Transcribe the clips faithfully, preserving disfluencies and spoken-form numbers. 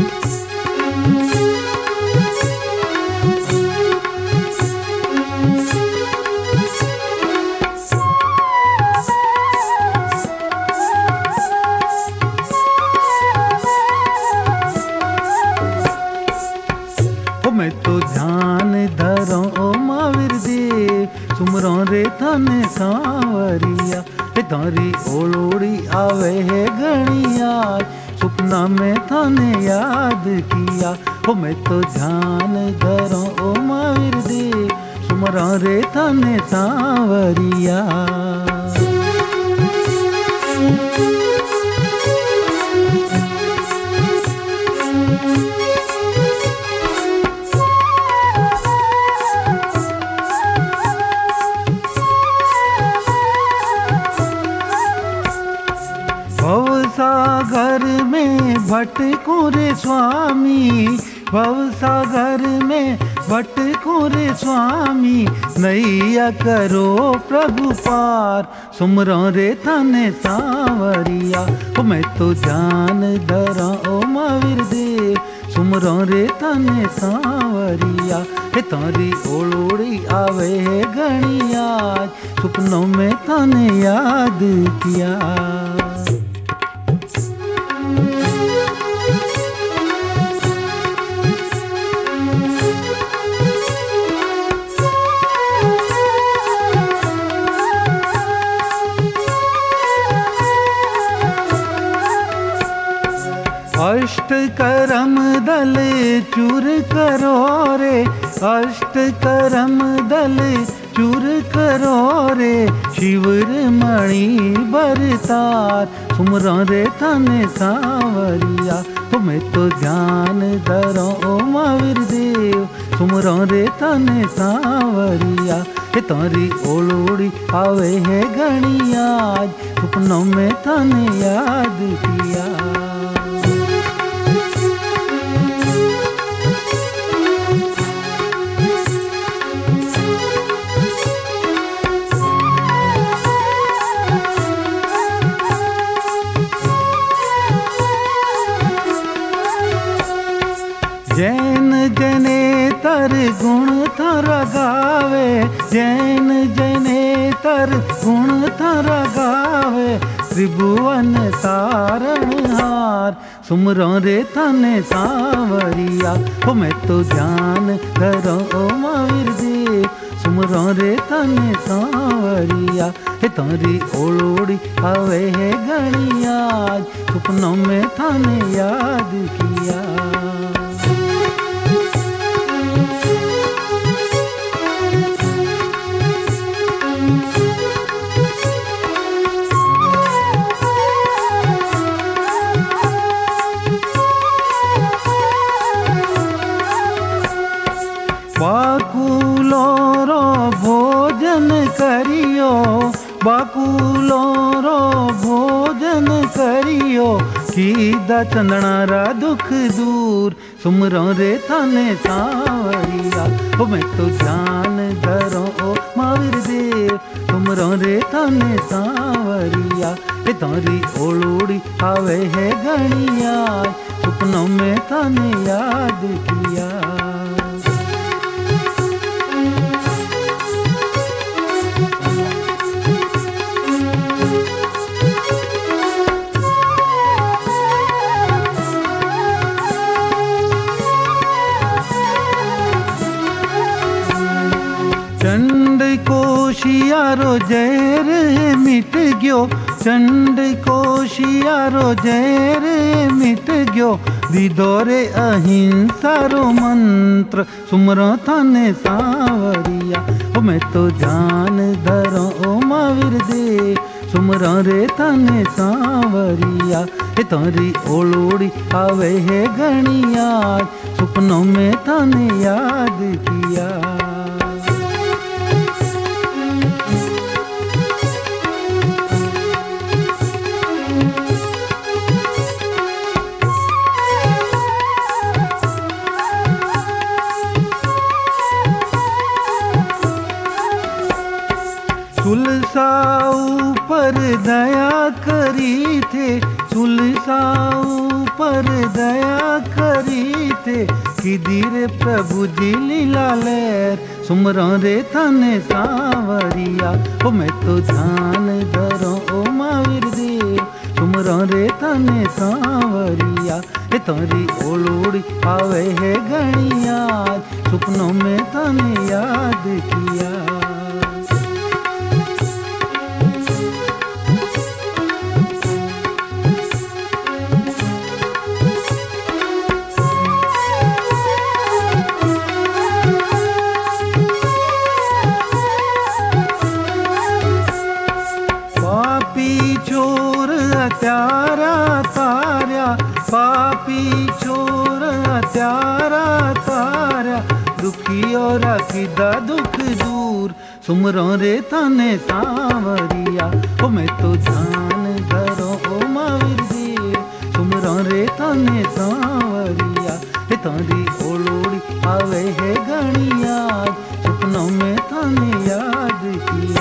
मैं तो ध्यान धरो ओ महावीर दे, सुमरो रे थाने सांवरिया। हे तारी ओलोड़ी आवे है घणिया, सुपना में थाने याद किया। हो मैं तो ध्यान धरो ओ महावीर दे, सुमरो रे थाने सांवरिया। भवसागर में भटको रे स्वामी, भवसागर में भटको रे स्वामी। नैया करो प्रभु पार, सुमरो रे थाने सांवरिया। ओ मैं तो ध्यान धरा ओ महावीर दे, सुमरो रे थाने सांवरिया। हे तारी ओलोड़ी आवे है घणिया, सुपनों में थाने याद किया। अष्ट करम दल चूर करो रे, अष्ट करम दल चूर करो रे। शिवर मणि बरतार, सुमरो रे थाने सांवरिया। तो मैं तो ध्यान धरो ओ महावीर देव, सुमरो रे थाने सांवरिया। हे तारी ओलोड़ी आवे है घणिया, सुपनों में थाने याद किया। जैन जने तर गुण थारा गावे, जैन जने तर गुण थारा गावे। त्रिभुवन तारणहार, सुमरो रे थाने सांवरिया। हो मैं तो ध्यान धरो ओ महावीर दे, सुमरो रे थाने सांवरिया। हे तारी ओलोड़ी आवे है घणिया, सुपनों में थाने याद किया। बाकुलो रो भोजन करियो, बाकुलो रो भोजन करियो। कीदा चंदना रा दुख दूर, सुमरो रे थाने सांवरिया। ओ मैं तो ध्यान धरो ओ महावीर देव, सुमरो रे थाने सांवरिया। हे तारी ओलोड़ी आवे है घणिया, सुपनों में थाने याद किया। चंड कोशियारो जहर मिट गयो, चंड कोशियारो जहर मिट गयो। दीदो रे अहिंसा रो मंत्र, सुमरो थाने सांवरिया। ओ मैं तो ध्यान धरो ओ महावीर दे, सुमरो रे थाने सांवरिया। हे तारी ओलोड़ी आवे है घणिया, सुपनों में थाने याद किया। सुलसा ऊपर दया करी थे, सुलसा ऊपर दया करी ते कीधी रे प्रभु जी लीला लहर सुमरो रे थाने सांवरिया। ओ मैं तो ध्यान धरो ओ महावीर देव सुमरो रे थाने सांवरिया। ए तारी ओलोड़ी आवे है घणी याद सुपनों में थाने याद किया। चोर हत्यारा तार्या पापी चोर हत्यारा तार्या दुखी और किदा दुख दूर सुमरो रे थाने सांवरिया। ओ मैं तो ध्यान धरो ओ महावीर देव सुमरो रे थाने सांवरिया। ए तारी ओलोड़ी आवे है घणी याद सपनों में थाने याद किया।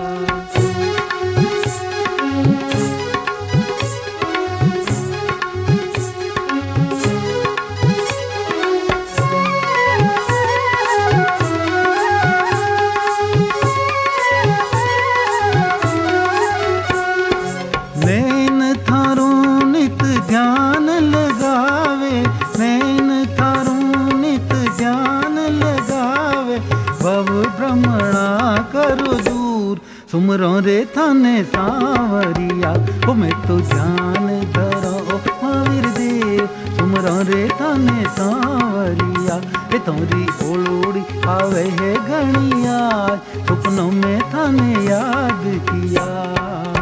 नैन थारो नित ध्यान लगावे नैन थारो नित ध्यान लगावे भव भ्रमणा करो दूर सुमरो रे थाने सांवरिया। ओ मैं तो ध्यान धरो महावीर देव सुमरो रे थाने सांवरिया। ए तोरी ओलोड़ी आवे है घणी याद सपनों में थाने याद किया।